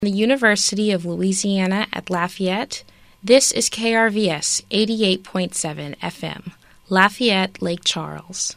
The University of Louisiana at Lafayette, this is KRVS 88.7 FM, Lafayette, Lake Charles.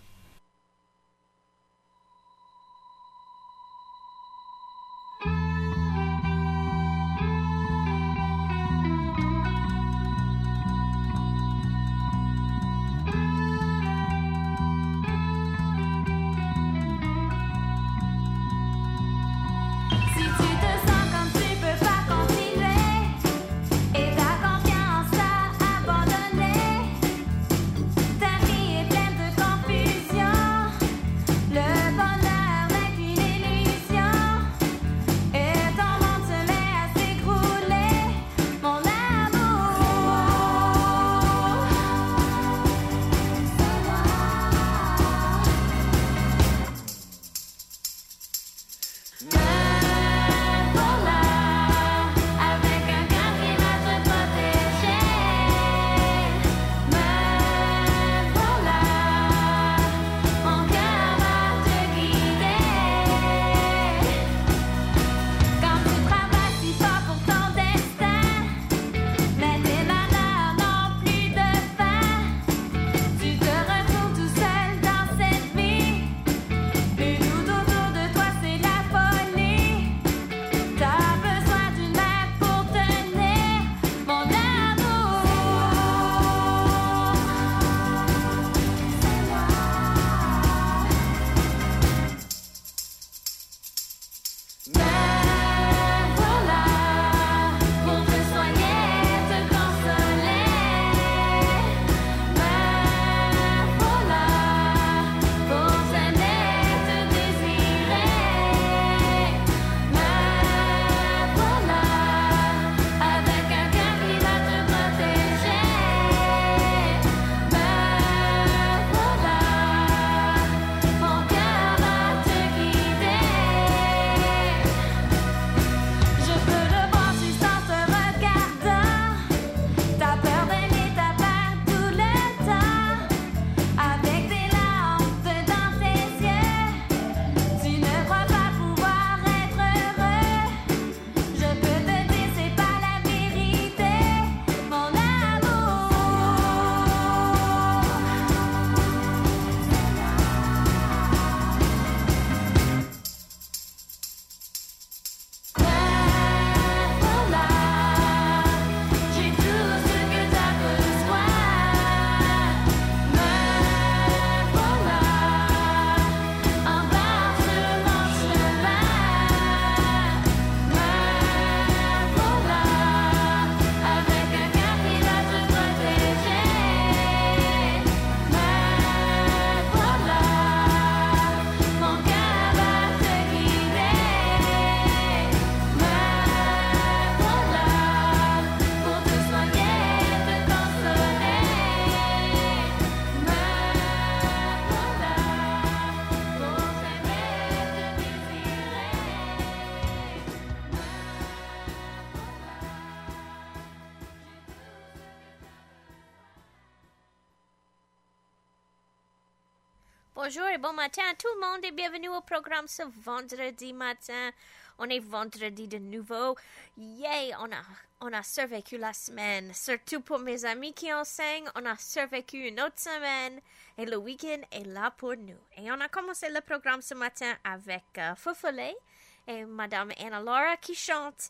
Bonjour et bon matin à tout le monde et bienvenue au programme ce vendredi matin. On est vendredi de nouveau. Yay! On a survécu la semaine. Surtout pour mes amis qui enseignent, on a survécu une autre semaine et le week-end est là pour nous. Et on a commencé le programme ce matin avec Foufollet et Madame Anna-Laura qui chante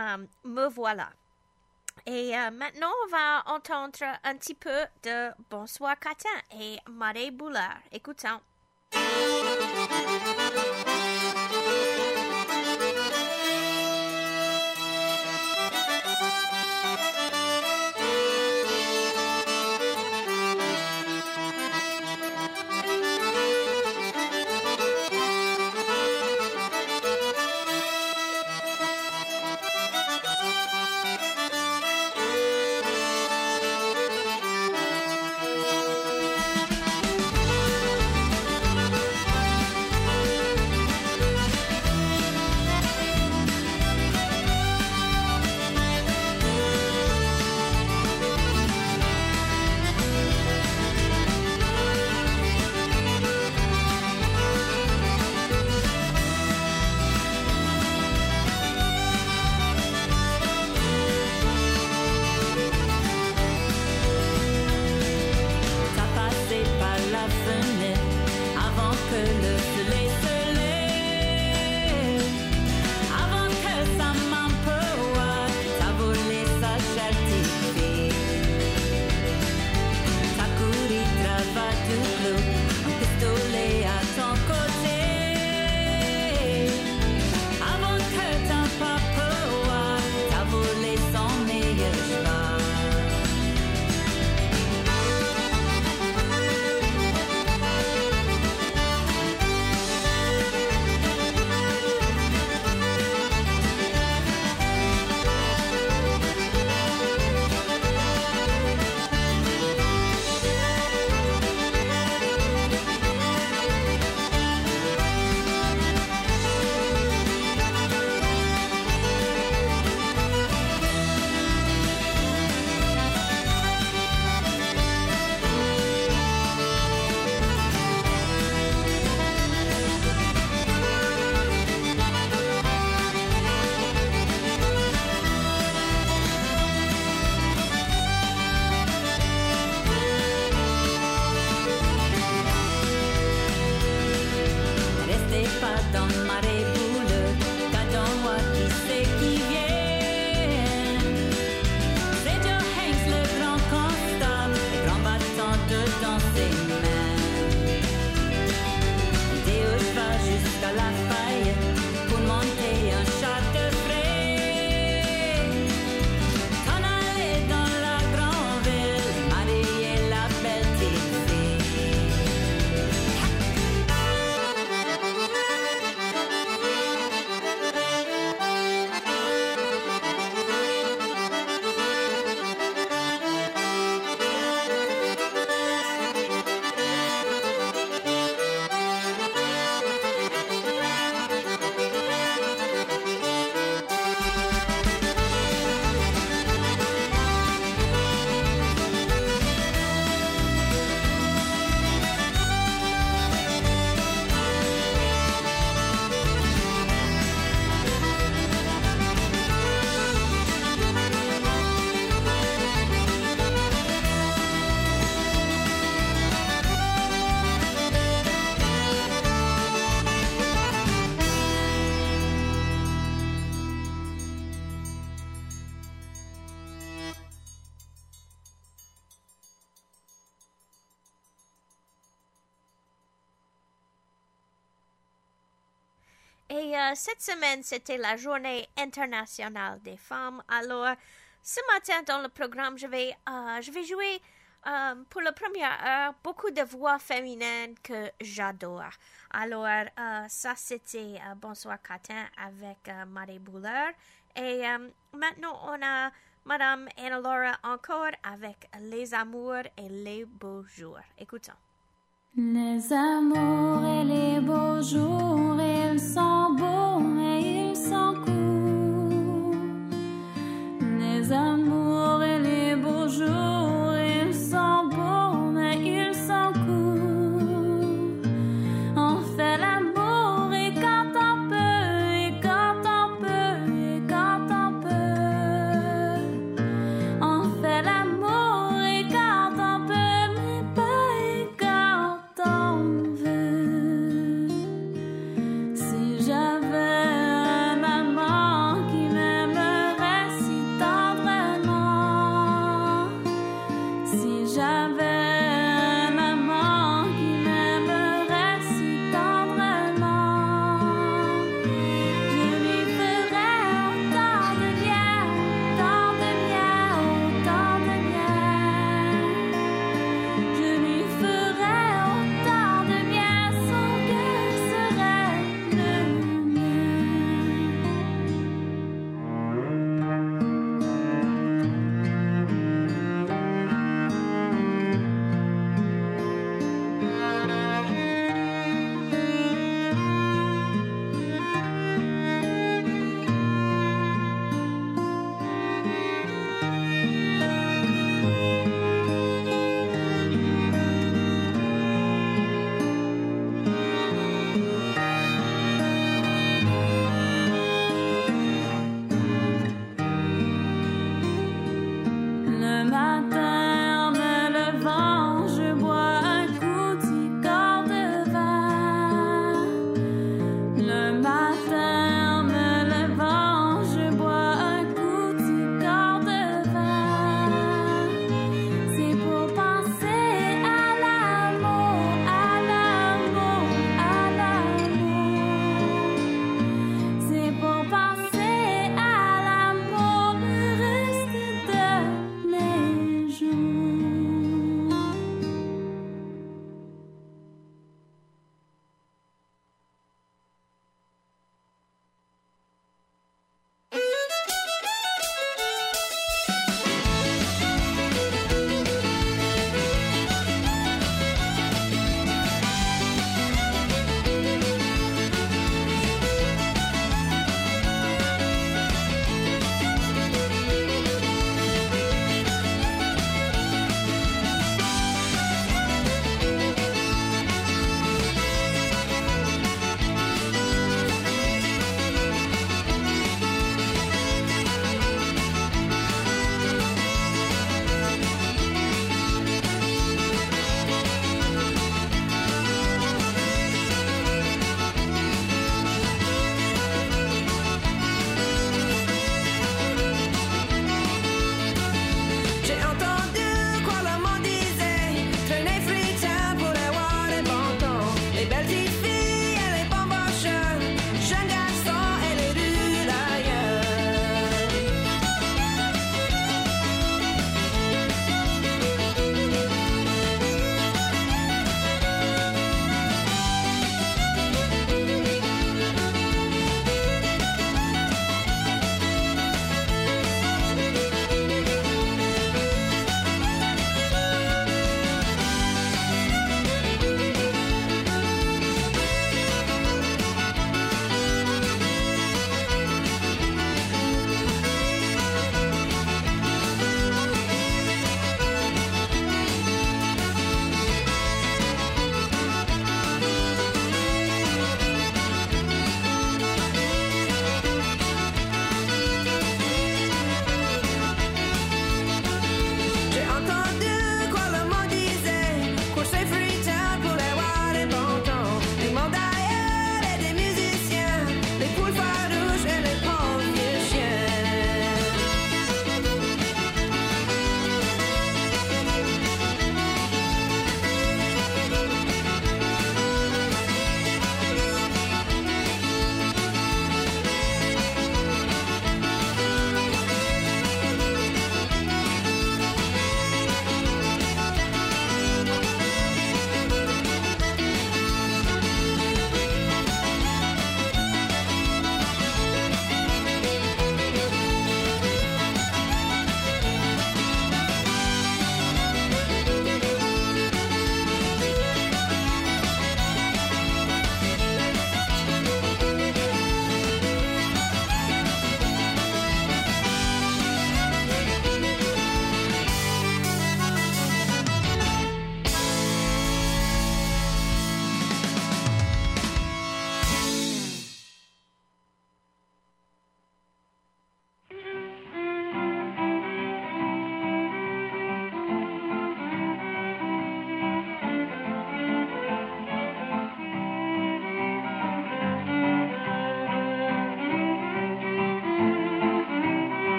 Me voilà. Et maintenant, on va entendre un petit peu de Bonsoir Catin et Marie Boulard. Écoutons. Et cette semaine, c'était la journée internationale des femmes. Alors, ce matin dans le programme, je vais jouer pour la première heure beaucoup de voix féminines que j'adore. Alors, ça c'était Bonsoir Catin avec Marie Bouler. Et maintenant, on a Madame Anna-Laura encore avec Les amours et les beaux jours. Écoutons. Les amours et les beaux jours, ils sont beaux et ils sont courts. Les amours et les beaux jours, ils sont beaux mais ils sont courts. On fait l'amour et quand on peut, et quand on peut, et quand on peut. On fait l'amour et quand on peut, mais pas et quand on veut. Si j'avais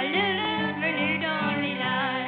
Alléluia, venu dans le village.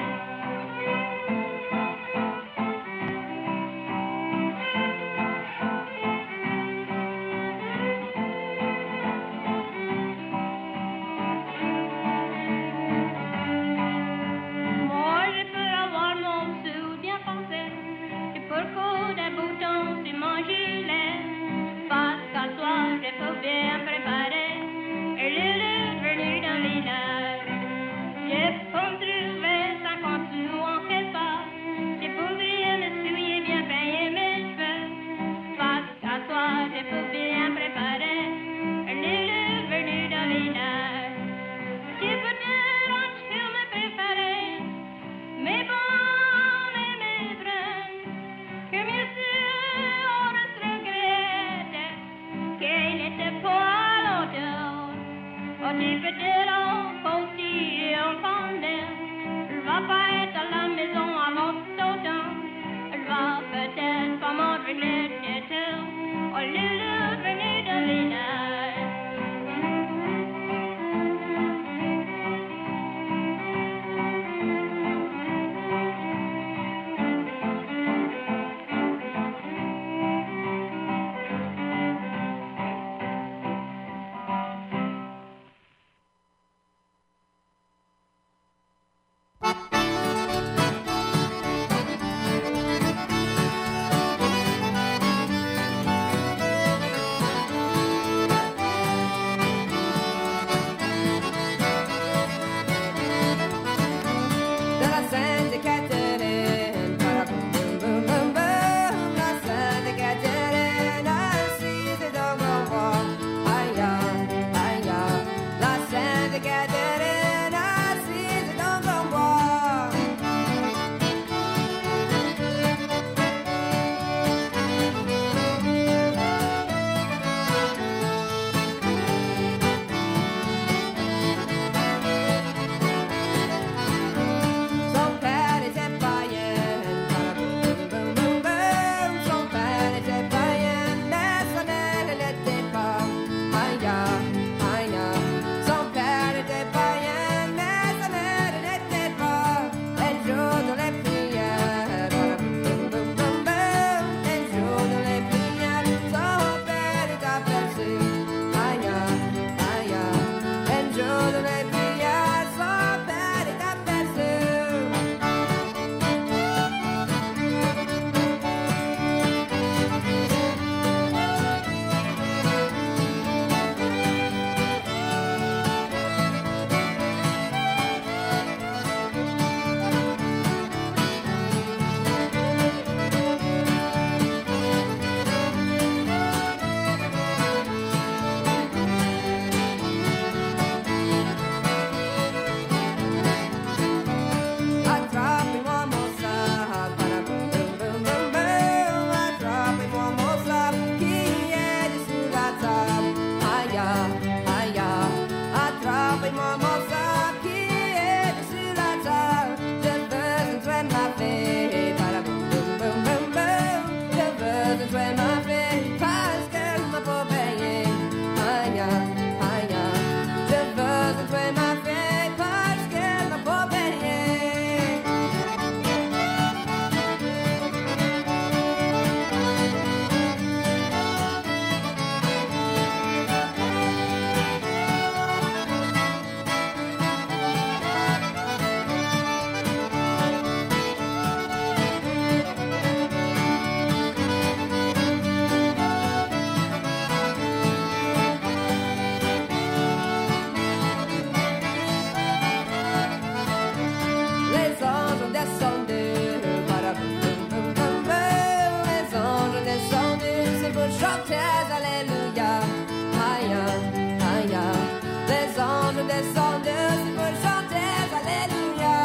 Moi, je peux avoir mon sou bien pensé. Et pour coudre des boutons sur mon gilet. Parce qu'à soir, j'ai faut bien préparer. Alléluia, venu dans le village. J'ai pour me trouver 50 sous en quelque part. J'ai pour bien me souiller, bien peigner mes cheveux. Parce qu'à soir, j'ai faut bien préparer. Alléluia, venu dans le village. J'ai pour dire un film préféré. Mes bons et mes bruns. Que bien sûr, on regrette qu'il n'était pas à l'auteur. On dit peut-être en et en pandem. Elle va pas être à la maison avant cet automne. Elle va peut-être pas m'en regretter tout. Oh, Lulu, venue de village. De la Sainte Catherine, boum boum boum boum boum, la Sainte Catherine assise dans mon roi. Aïe aïe aïe, la Sainte Catherine assise dans mon roi. Son père était païen, boum boum boum boum. Son père était païen, mais sa mère ne l'était pas. Aïe aïe aïe, son père était païen, mais sa mère ne l'était pas. Elle joue dans les prières, boum boum boum boum. Elle joue dans les prières, son père est aperçu. Aïe aïe aïe, elle joue dans les prières, son père est aperçu. Attrapez-moi mon sac, boum boum boum boum boum. Attrapez-moi mon sac qui est dessous la table. Aïe aïe aïe, attrapez-moi mon sac qui est dessous la table. Je veux entrer ma fée, boum boum boum boum boum. Je veux entrer ma fée parce qu'elle m'a pas payé. Aïe aïe aïe, je veux entrer ma fée parce qu'elle m'a pas payé. Les anges ont descendu, boum boum boum boum. Les anges ont descendu, c'est pour chanter Alléluia. Aïe aïe aïe, les anges ont descendu, c'est pour chanter Alléluia.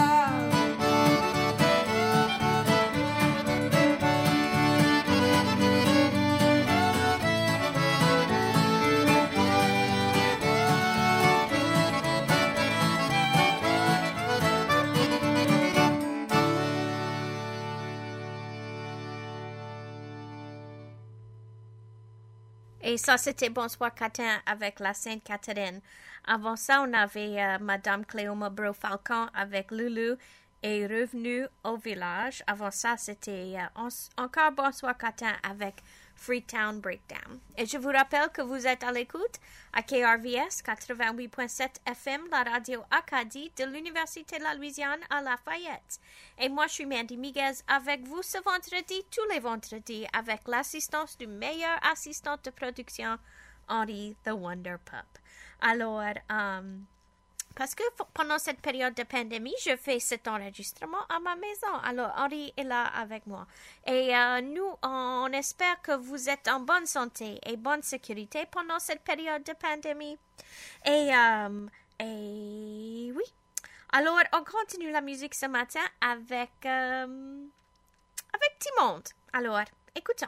Et ça, c'était Bonsoir Catin avec la Sainte Catherine. Avant ça, on avait Madame Cléoma Bro-Falcon avec Loulou et Revenu au village. Avant ça, c'était encore Bonsoir Catin avec Freetown Breakdown. Et je vous rappelle que vous êtes à l'écoute à KRVS 88.7 FM, la radio Acadie de l'Université de la Louisiane à Lafayette. Et moi, je suis Mandy Miguez avec vous ce vendredi, tous les vendredis, avec l'assistance du meilleur assistant de production, Henri the Wonder Pup. Alors, parce que pendant cette période de pandémie, je fais cet enregistrement à ma maison. Alors, Henri est là avec moi. Et nous, on espère que vous êtes en bonne santé et bonne sécurité pendant cette période de pandémie. Et oui. Alors, on continue la musique ce matin avec Timonde. Alors, écoutons.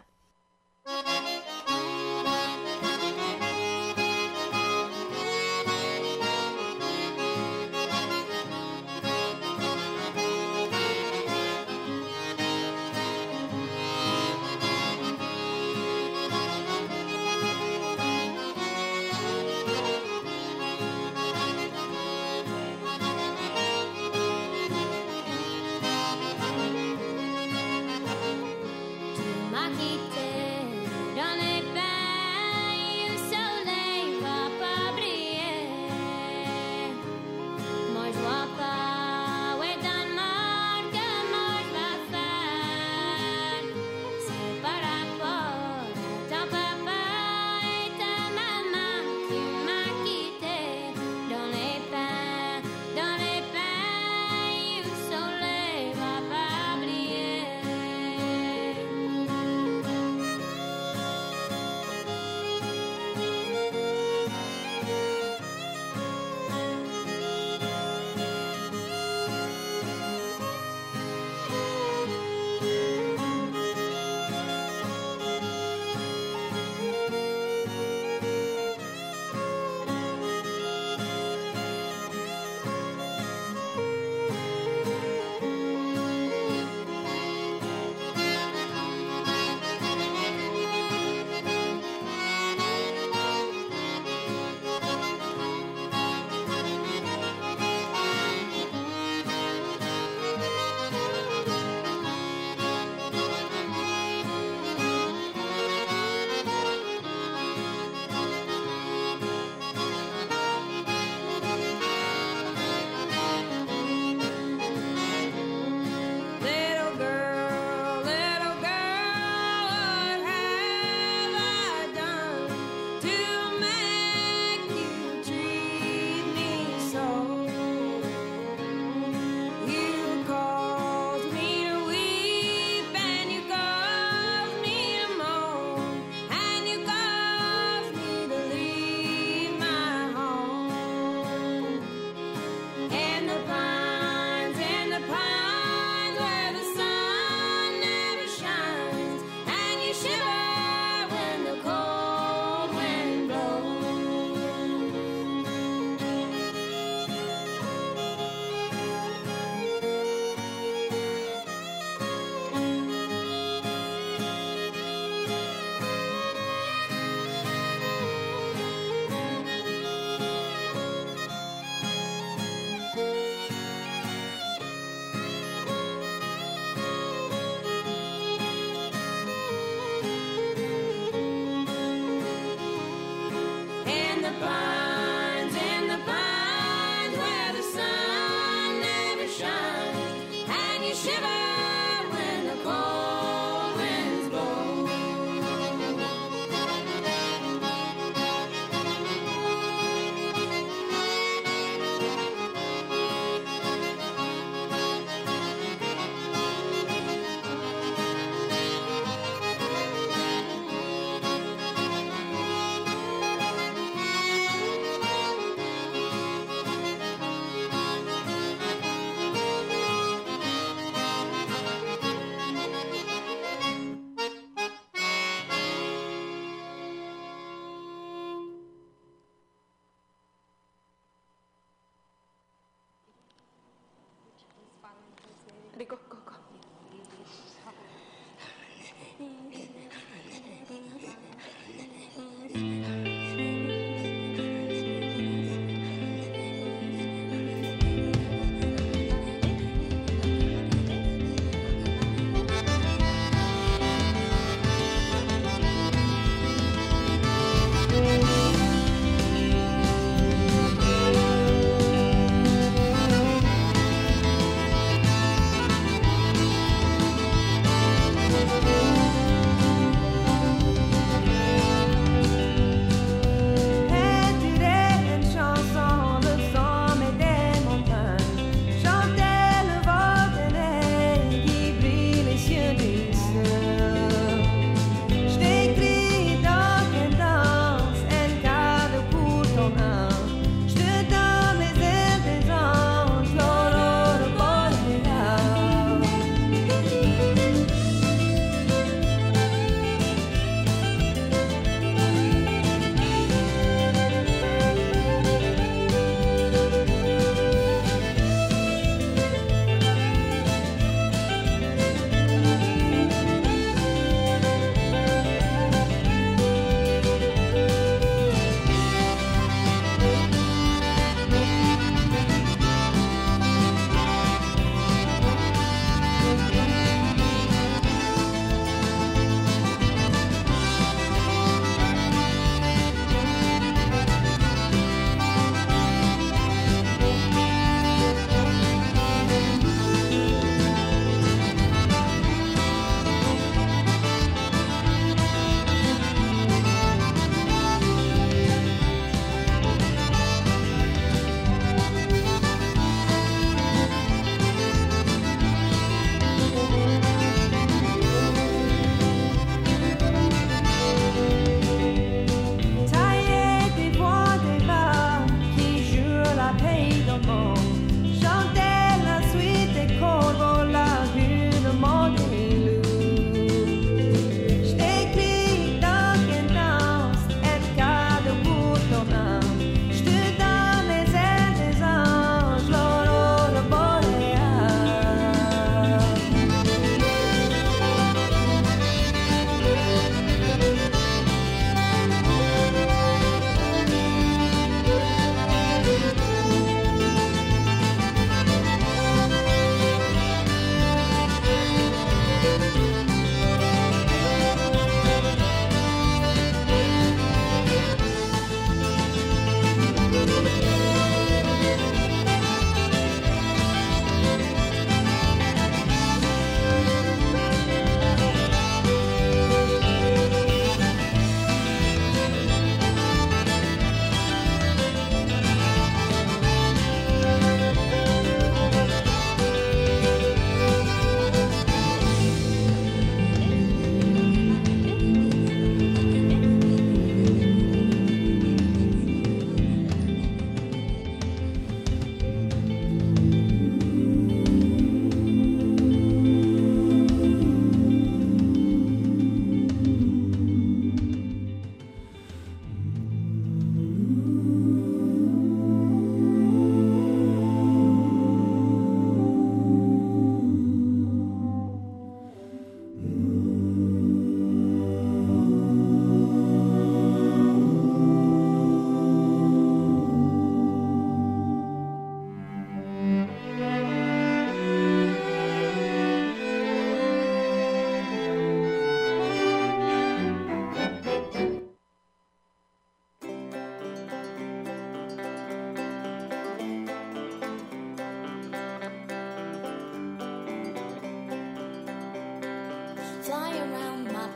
Tu m'as quitté dans les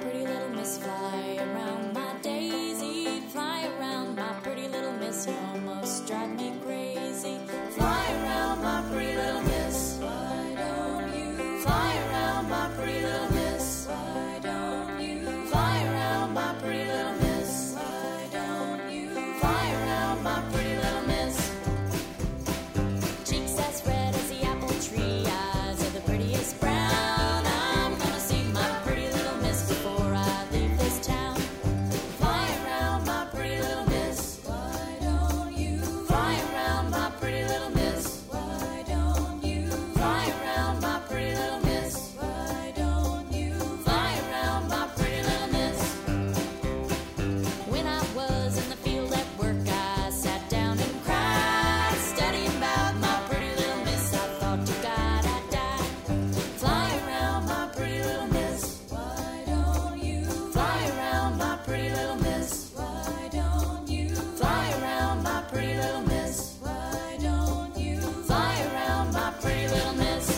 pretty little miss, fly around my daisy, fly around my pretty little miss, you almost drive me crazy. Fly around my pretty little miss, why don't you fly around my pretty little miss, why don't you fly around my pretty little miss, why don't you fly around my pretty little miss. Cheeks as red as the apple tree, eyes are the prettiest brown. I'm gonna see my pretty little miss before I leave this town. Fly around my pretty little miss, why don't you fly around my pretty little miss, why don't you fly around my pretty little miss, why don't you fly around my pretty little miss. When I was in the field at work, I sat down and cried, studying about my pretty little miss. I thought to God I'd die. Fly around my pretty little miss, why don't you fly around my pretty little miss, why don't you fly around my pretty little miss, why don't you fly around my pretty little miss.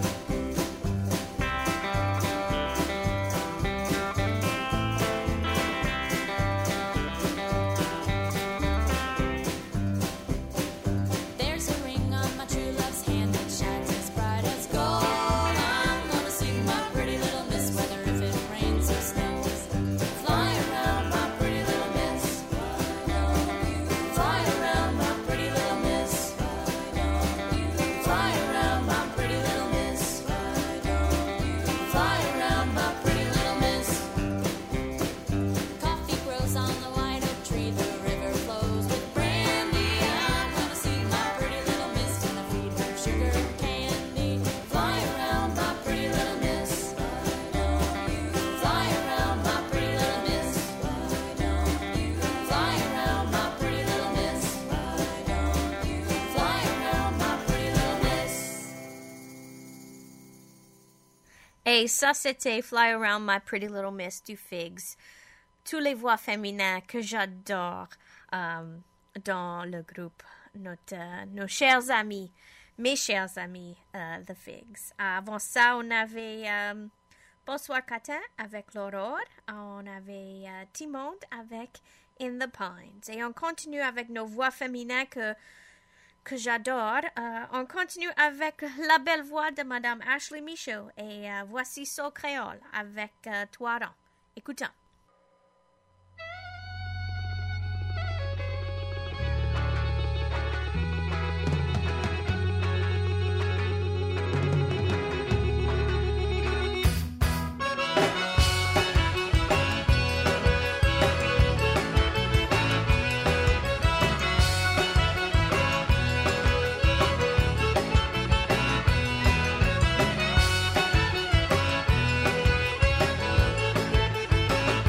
There's a ring on my true love's hand that shines as bright as gold. I'm gonna see my pretty little miss, whether if it rains or snows. Fly around my pretty little miss, why don't you fly around my pretty little miss, why don't you fly around my pretty little miss, why don't you fly around my pretty little miss. Coffee grows on the white oak tree, the river flows with brandy. I'm gonna see my pretty little miss, gonna feed her sugar candy. Fly around my pretty little miss, why don't you fly around my pretty little miss, why don't you fly around my pretty little miss, why don't you fly around my pretty little miss. Et ça, c'était Fly Around My Pretty Little Miss du Figs. Tous les voix féminines que j'adore dans le groupe, nos chers amis, mes chers amis, The Figs. Avant ça, on avait Bonsoir Catin avec l'Aurore, on avait Timon avec In the Pines. Et on continue avec nos voix féminines que j'adore. On continue avec la belle voix de Madame Ashley Michaud et voici Soul Créole avec Toiron. Écoutons. Fly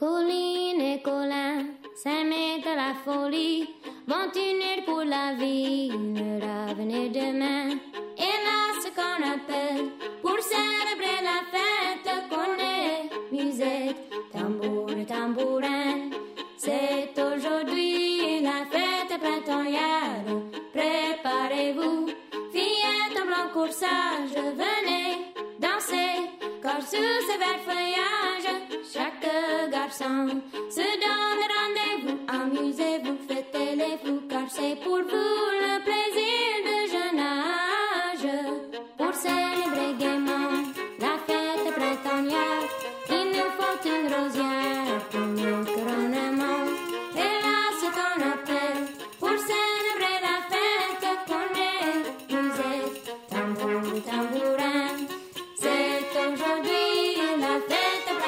Colline et Colin s'aimaient de la folie, vont unir pour la vie, leur avenir demain. Et là, ce qu'on appelle, pour célébrer la fête, qu'on est musette, tambour et tambourin. C'est aujourd'hui la fête printemps-yard. Préparez-vous, fillettes en blanc corsage, venez danser, corps sous ce vert feuillage. Chaque garçon se donne rendez-vous, amusez-vous, fêtez les fous, car c'est pour vous le plaisir de jeune âge. Pour célébrer gaiement la fête printemps-yard, il nous faut une rosière pour nos couronnements. Et là, ce qu'on appelle, pour célébrer la fête, qu'on est musette, tambour et tambourin. C'est aujourd'hui la fête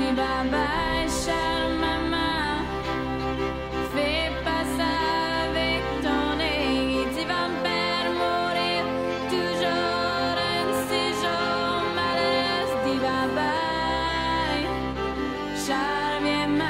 dis bye bye, chère maman. Fais pas ça avec ton nez. Tu vas me faire mourir toujours un de ces jours malheureux. Dis bye bye, chère vieille maman.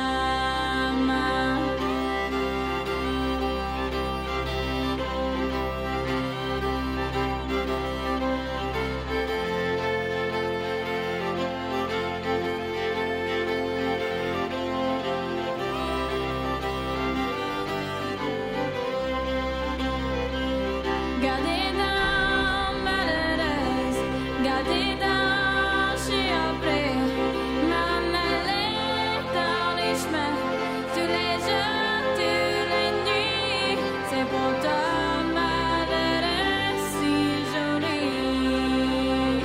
Gardez dans malheureuse, gardez dans chez après, m'en aller dans les chemins, tous les jours, toutes les nuits, c'est pour toi malheureuse si jolie.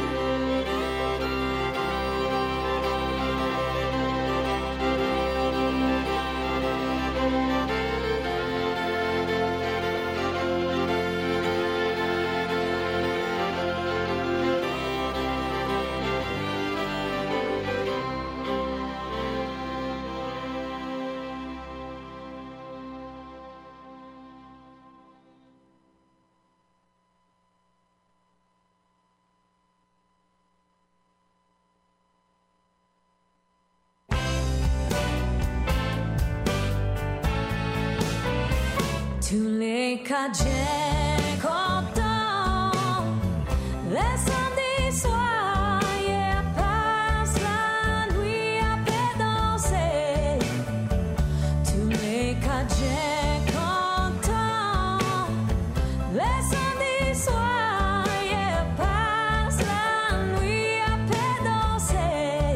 Tous les cadets contents, les samedis soirs, hier passe la nuit à paix danser. Tous les cadets contents, les samedis soirs, hier passe la nuit à paix danser.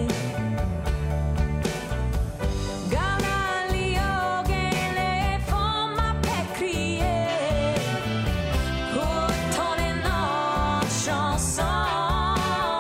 Galileo gagne les femmes à paix crier, retourner nos chansons.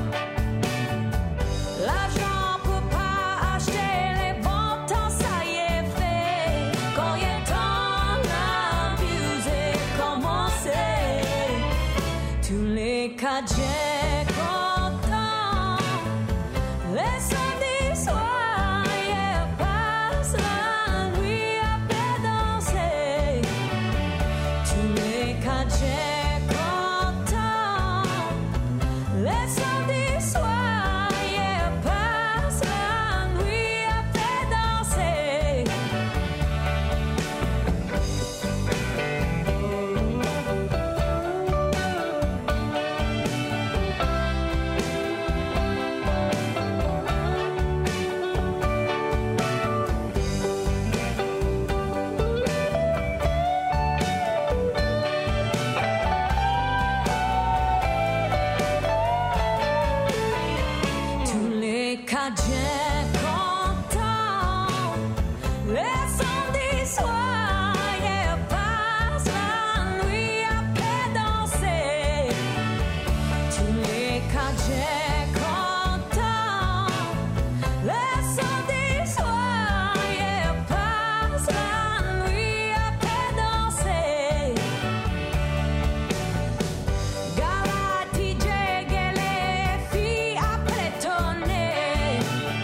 L'argent peut pas acheter les bons temps, ça y est fait. Quand il est temps d'abuser, commencer. Tous les cadets contents, les samedis soirs, hier passe la nuit à paix danser. Tous les cadets contents, les samedis soirs, hier passe la nuit à paix danser. Tous les cadets contents, les samedis soirs, hier passe la nuit à paix danser. Tous les cadets contents, les samedis soirs, hier passe la nuit à paix danser. Gala TJ et les filles après tonner.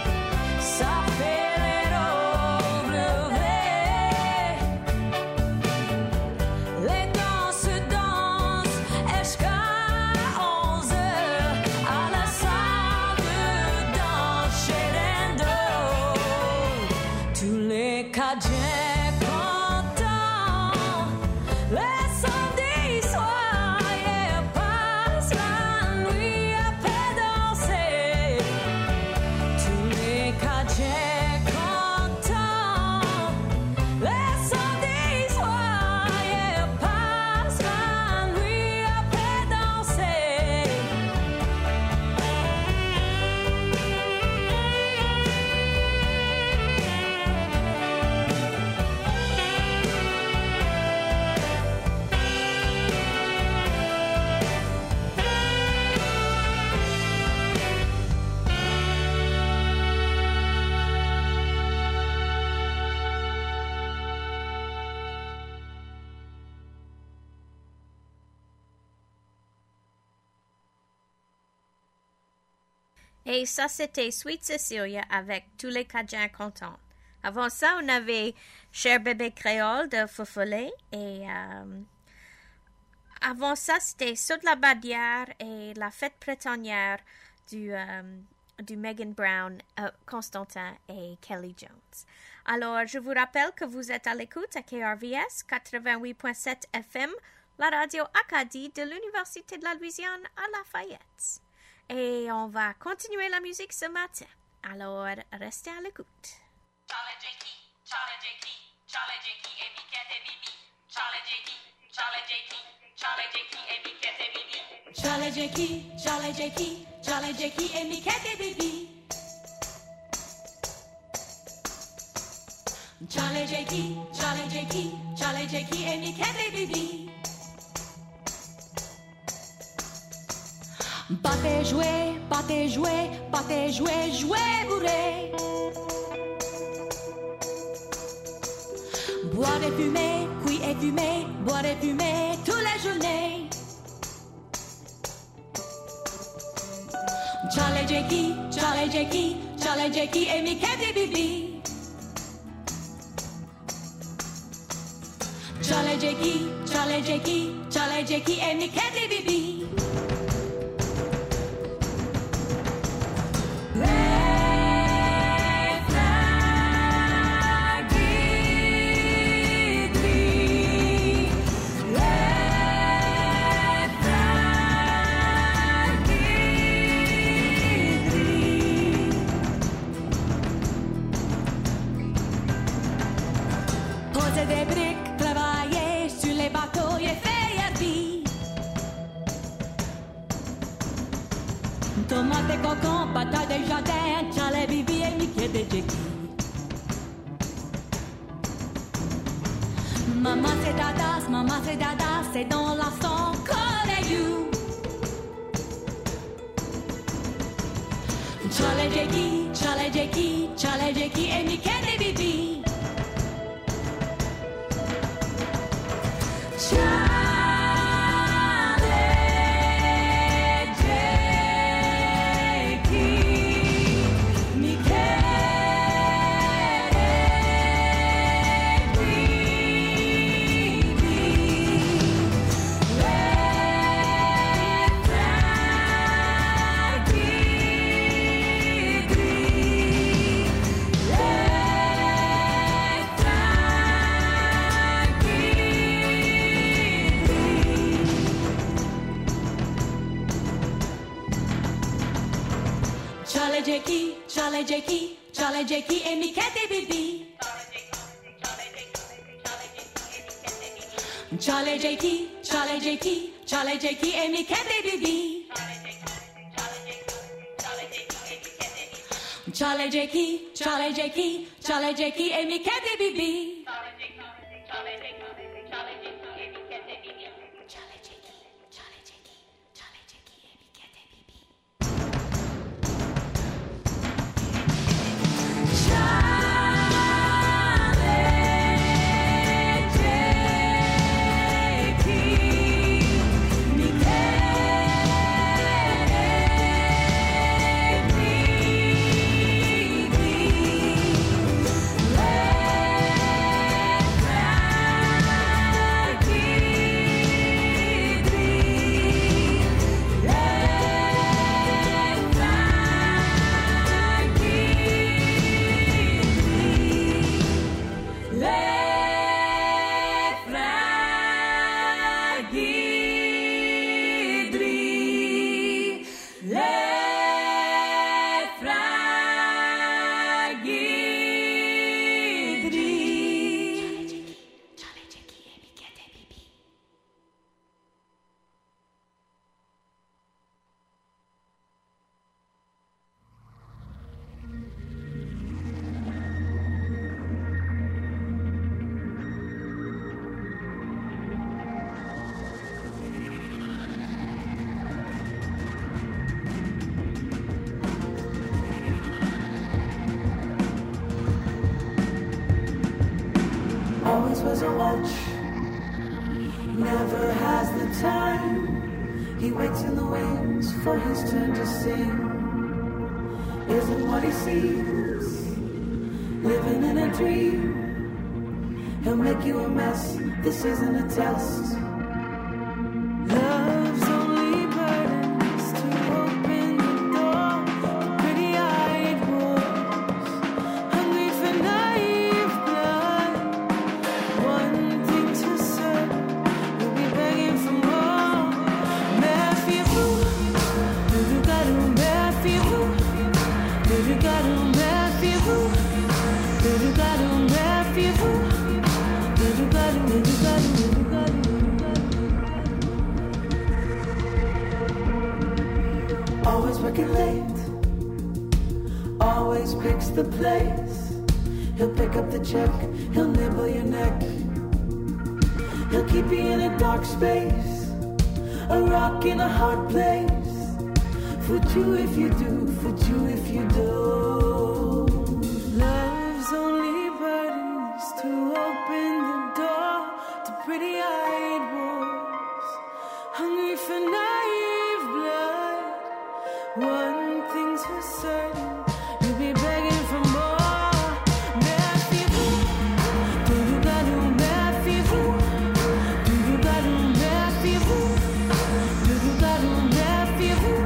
Et ça, c'était Sweet Cecilia avec Tous les Cajuns contents. Avant ça, on avait Cher bébé créole de Foufollet. Et avant ça, c'était Saut de la Badière et La fête printanière du Megan Brown, Constantin et Kelly Jones. Alors, je vous rappelle que vous êtes à l'écoute à KRVS 88.7 FM, la radio Acadie de l'Université de la Louisiane à Lafayette. Et on va continuer la musique ce matin. Alors, restez à l'écoute. Charlie Jakey, Charlie Jakey, Charlie Jakey, et Miquette et Bibi. Charlie Jakey, Charlie Jakey, Charlie Jakey, et Miquette et Bibi. Charlie Jakey, Charlie Jakey, Charlie Jakey, et Miquette et Bibi. Charlie Jakey, Charlie Jakey, Charlie Jakey, et Miquette et Bibi. Pâté joué, pâté joué, pâté joué, joué bourré. Boire et fumer, cuit et fumer, boire et fumer toutes les journées. Charlie Jakey, Charlie Jakey, Charlie Jakey, et Miquette et Bibi. Charlie Jakey, Charlie Jakey, Charlie Jakey, et Miquette et Bibi. Des briques, travailler sur les bateaux et faire vie. Tomates et cocons, patates des jardins, Charlie, Bibi et Miquette et Jakey. Maman c'est dada, c'est dans la sang, you. Charlie Jakey, Charlie Jakey, Charlie Jakey et Miquette et Bibi. Charlie Jakey, Charlie Jakey, et Miquette et Bibi. Charlie Jakey, Charlie Jakey, Charlie Jakey, et Miquette et Bibi. Charlie Jakey, Charlie Jakey, Charlie Jakey, et Miquette et Bibi. Was a watch, never has the time. He waits in the wings for his turn to sing. isn't what he seems. Living in a dream, he'll make you a mess. This isn't a test. Love's only burden is to open the door to pretty-eyed wolves, hungry for naive blood. One thing's for certain, you'll be begging for more. Méfiez-vous, méfiez-vous, méfiez-vous, méfiez-vous, méfiez-vous. Always working late, always picks the place. He'll pick up the check, he'll nibble your neck. He'll keep you in a dark space, a rock in a hard place. Foot you if you do, foot you if you don't. Love's only burden is to open the door to pretty-eyed wolves, hungry for naive blood. One thing's for certain, you'll be begging for more. Méfiez-vous, méfiez-vous, méfiez-vous, méfiez-vous, méfiez-vous.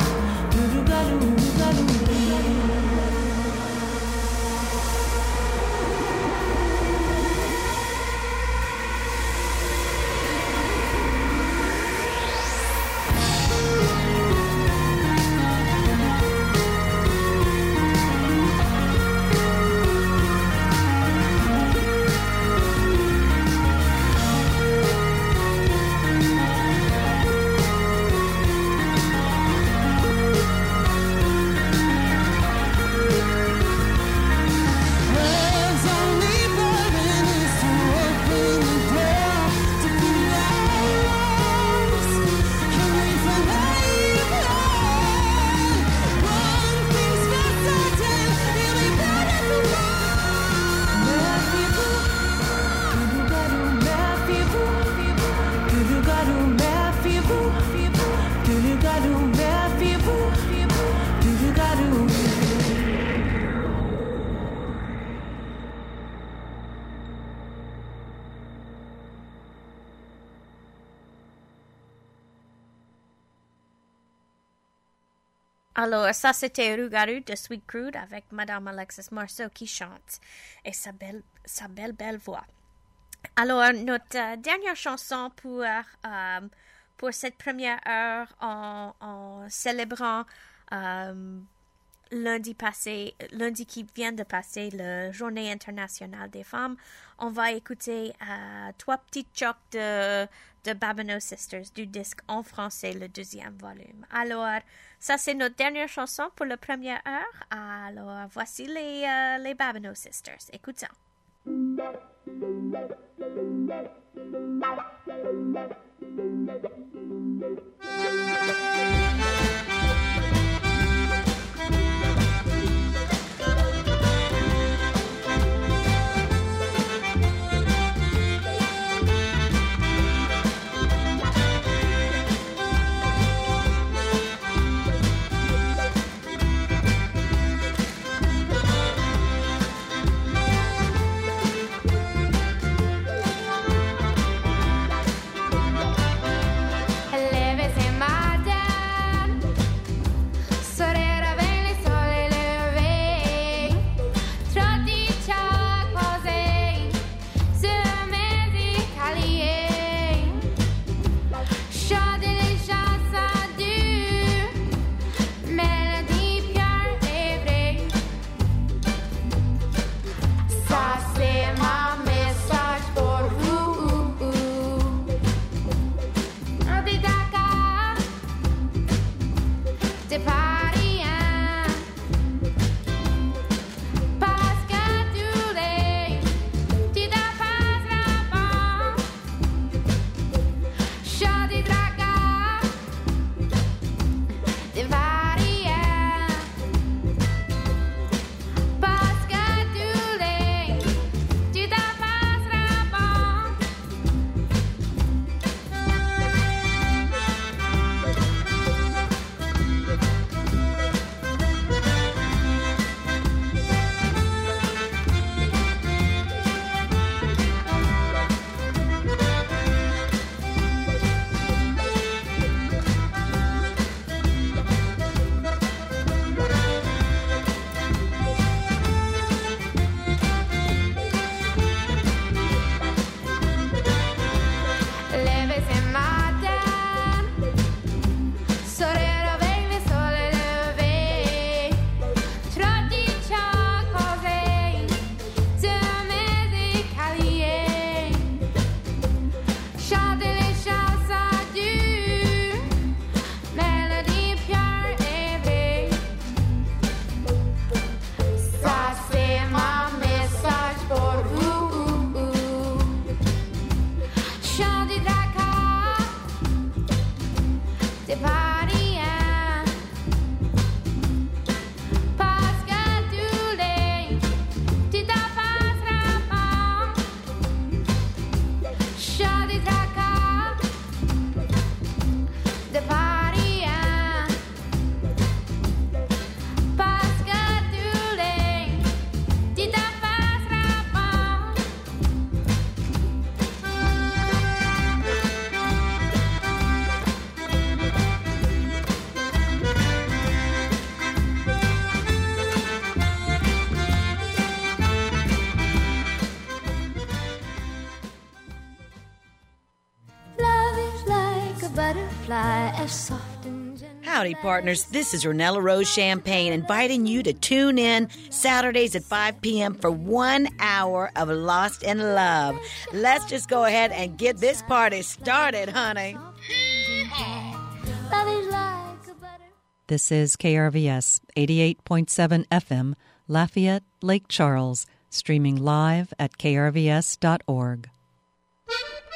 Alors, ça, c'était Rougarou de Sweet Crude avec Madame Alexis Marceau qui chante et sa belle voix. Alors, notre dernière chanson pour cette première heure en célébrant lundi qui vient de passer, la Journée internationale des femmes, on va écouter Trois petites chocs de Babineau Sisters, du disque en français, le 2e volume. Alors, ça c'est notre dernière chanson pour la première heure. Alors, voici les Babineau Sisters. Écoutons. Howdy, partners. This is Ornella Rose Champagne inviting you to tune in Saturdays at 5 p.m. for 1 hour of Lost in Love. Let's just go ahead and get this party started, honey. This is KRVS 88.7 FM, Lafayette, Lake Charles, streaming live at krvs.org.